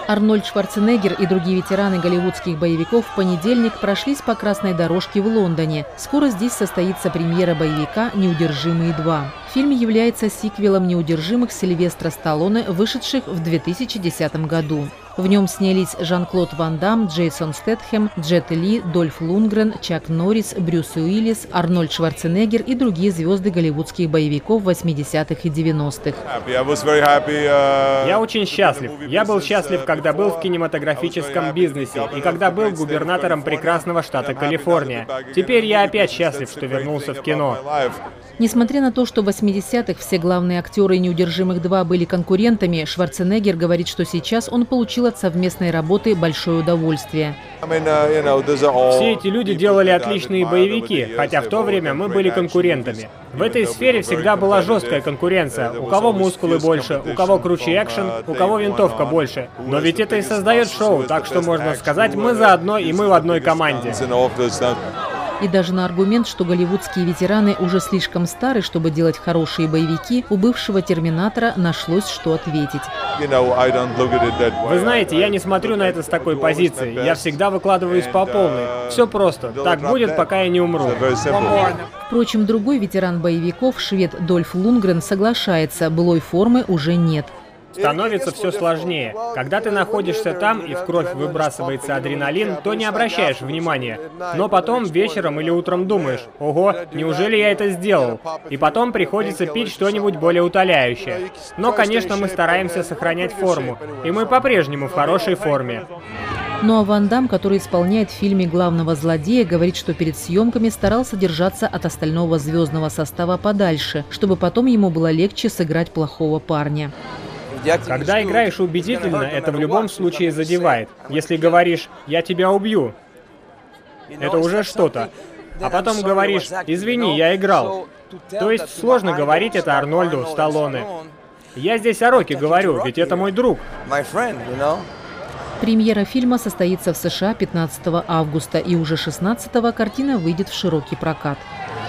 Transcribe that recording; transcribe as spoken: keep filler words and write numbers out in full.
Арнольд Шварценеггер и другие ветераны голливудских боевиков в понедельник прошлись по красной дорожке в Лондоне. Скоро здесь состоится премьера боевика «Неудержимые два». Фильм является сиквелом «Неудержимых» Сильвестра Сталлоне, вышедших в две тысячи десятом году. В нем снялись Жан-Клод Ван Дамм, Джейсон Стэтхэм, Джет Ли, Дольф Лундгрен, Чак Норрис, Брюс Уиллис, Арнольд Шварценеггер и другие звезды голливудских боевиков восьмидесятых и девяностых. Я очень счастлив. Я был счастлив, когда был в кинематографическом бизнесе и когда был губернатором прекрасного штата Калифорния. Теперь я опять счастлив, что вернулся в кино. Несмотря на то, что в восьмидесятых все главные актеры «Неудержимых два» были конкурентами, Шварценеггер говорит, что сейчас он получил от совместной работы большое удовольствие. Все эти люди делали отличные боевики, хотя в то время мы были конкурентами. В этой сфере всегда была жесткая конкуренция. У кого мускулы больше, у кого круче экшен, у кого винтовка больше. Но ведь это и создает шоу, так что можно сказать, мы заодно и мы в одной команде. И даже на аргумент, что голливудские ветераны уже слишком стары, чтобы делать хорошие боевики, у бывшего «Терминатора» нашлось, что ответить. Вы знаете, я не смотрю на это с такой позиции. Я всегда выкладываюсь по полной. Все просто. Так будет, пока я не умру. Впрочем, другой ветеран боевиков, швед Дольф Лундгрен, соглашается, былой формы уже нет. Становится все сложнее. Когда ты находишься там и в кровь выбрасывается адреналин, то не обращаешь внимания. Но потом вечером или утром думаешь: ого, неужели я это сделал? И потом приходится пить что-нибудь более утоляющее. Но, конечно, мы стараемся сохранять форму. И мы по-прежнему в хорошей форме. Ну а Ван Дамм, который исполняет в фильме главного злодея, говорит, что перед съемками старался держаться от остального звездного состава подальше, чтобы потом ему было легче сыграть плохого парня. Когда играешь убедительно, это в любом случае задевает. Если говоришь «я тебя убью», это уже что-то. А потом говоришь «извини, я играл». То есть сложно говорить это Арнольду, Сталлоне. Я здесь о Рокки говорю, ведь это мой друг. Премьера фильма состоится в США пятнадцатого августа, и уже шестнадцатого картина выйдет в широкий прокат.